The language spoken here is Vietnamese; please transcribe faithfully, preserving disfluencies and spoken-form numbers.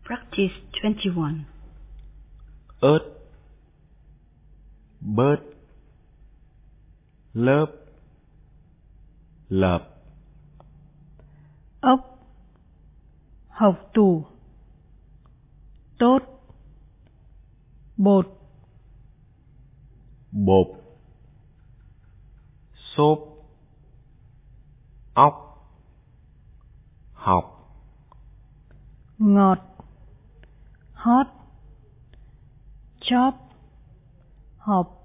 Practice twenty-one. Ớt, bớt, lớp, lợp. Ốc, hộc tủ, tốt, bột, Bột, xốp, óc, học. ngọt, hót, chóp, họp.